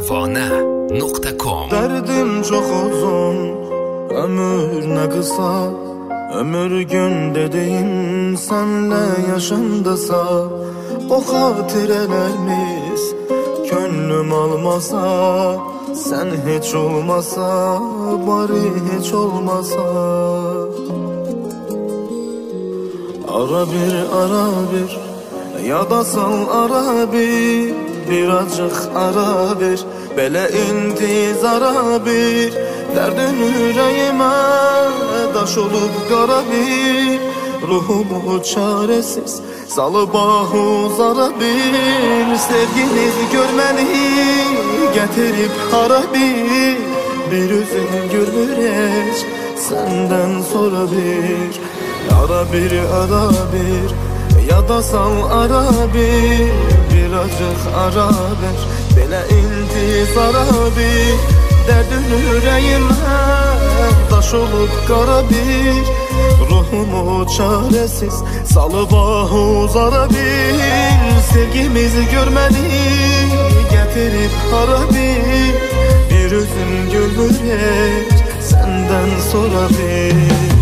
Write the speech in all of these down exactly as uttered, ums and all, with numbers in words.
Pervane nokta com. Derdim çok uzun, ömür ne kısa. Ömür gün dediğim senle yaşandısa, o hatirelerimiz gönlüm almasa, sen hiç olmasa, bari hiç olmasa. Ara bir ara bir, ya da sal ara bir, birazcık ara bir, belə intizara bir. Dərdin yüreğime daş olup qara bir, ruhumu çaresiz salıp ahuzara bir. Sevgimiz görmeli getirip hara bir, bir üzüm gülmür hiç senden sonra bir. Ara bir ara bir, ya da sal ara bir, birazcık ara bir, belə intizara bir. Dərdin yüreğime daş olup qara bir, ruhumu çaresiz salıp ahuzara bir. Sevgimizi görmeli getirip hara bir, bir üzüm gülmür hiç senden sonra bir.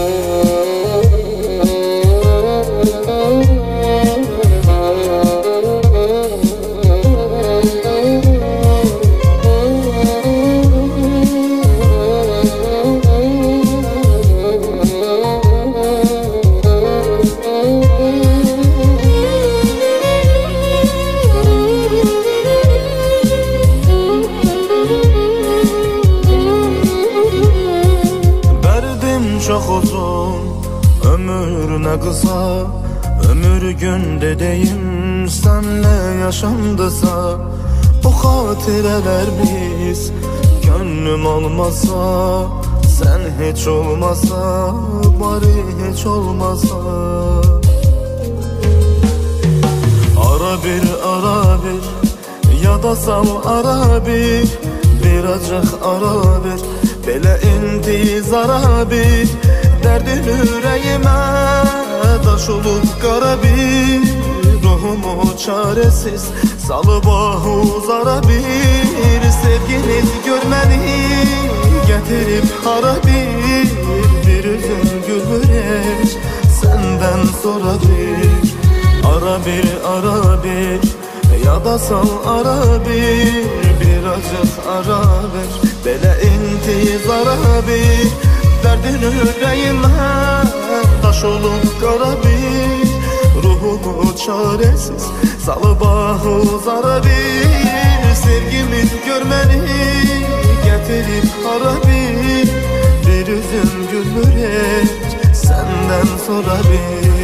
Çok uzun, ömür ne kısa. Ömür gün dediğim senle yaşandısa, o hatireler biz gönlüm olmasa, sen hiç olmasa, bari hiç olmasa. Ara bir ara bir, ya da sal ara bir, birazcık ara bir, belə intizara bir. Dərdin yüreğime daş olup qara bir, ruhumu çaresiz salıp ahuzara bir. Sevginiz görmeli getirip hara bir, bir üzüm gülmür hiç senden sonra bir. Ara bir ara bir, ya da sal ara bir, birazcık ara bir, belə intizara bir. Dərdin yüreğime daş olup qara bir, ruhumu çaresiz salıp ahuzara bir. Sevgimiz görmeli getirip hara bir, bir üzüm gülmür hiç senden sonra bir.